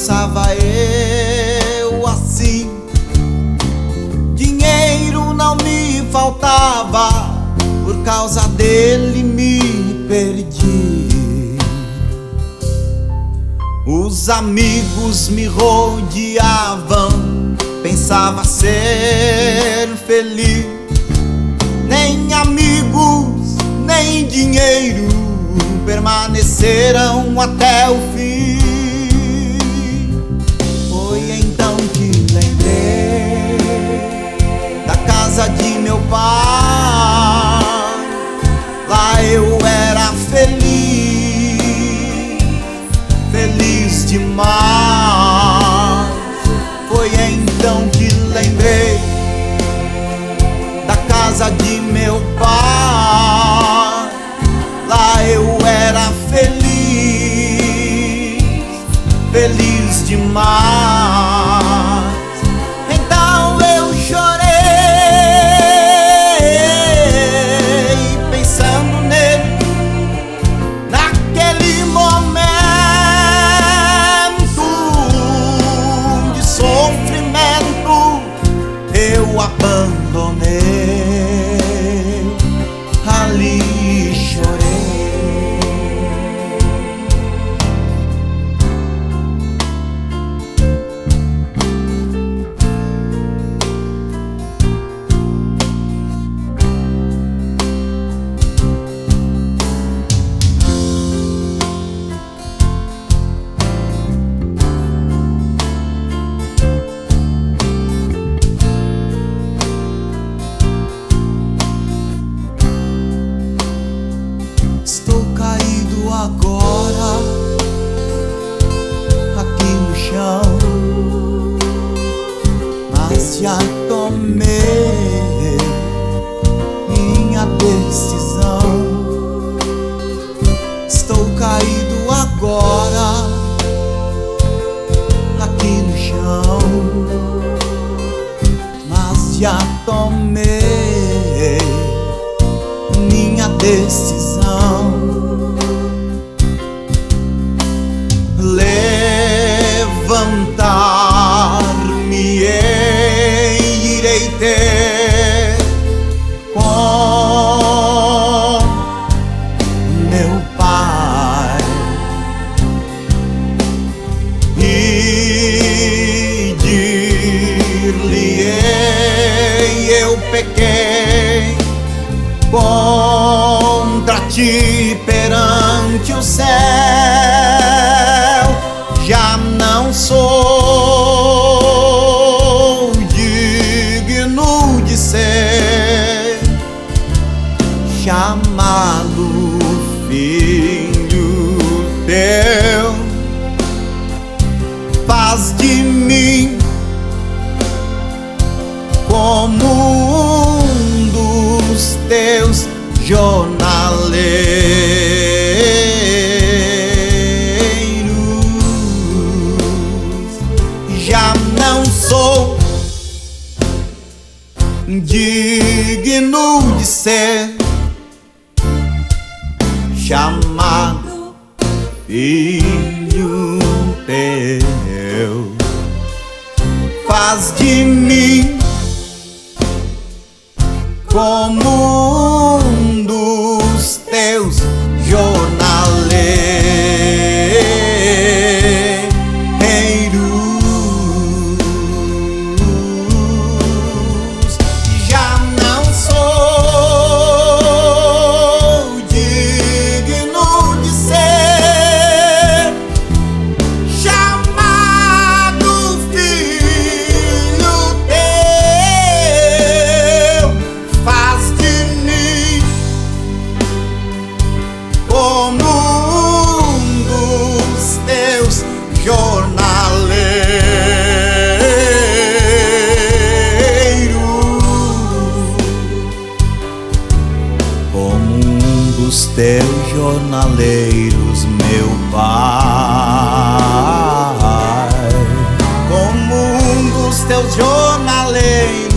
pensava eu assim. Dinheiro não me faltava, por causa dele me perdi. Os amigos me rodeavam, pensava ser feliz. Nem amigos, nem dinheiro permaneceram até o fim. Foi então que lembrei da casa de meu pai. Lá eu era feliz, feliz demais. Foi então que lembrei da casa de meu pai. Lá eu era feliz, feliz demais. Então eu chorei, pensando nele, naquele momento de sofrimento. Eu abandonei, ali chorei. Estou caído agora, aqui no chão, mas já tomei minha decisão. Estou caído agora, aqui no chão, mas já tomei minha decisão. Levantar-me-ei, irei ter com meu Pai e dir-lhe-ei: eu pequei contra ti perante o céu. Já não sou digno de ser chamado filho teu. Faz de mim como um dos teus jornaleiros. Já não sou digno de ser chamado filho teu. Faz de mim como um dos teus jornaleiros. Já não sou digno de ser chamado filho teu. Faz de mim como um dos teus jornaleiros. Como um dos teus jornaleiros, meu Pai. Como um dos teus jornaleiros.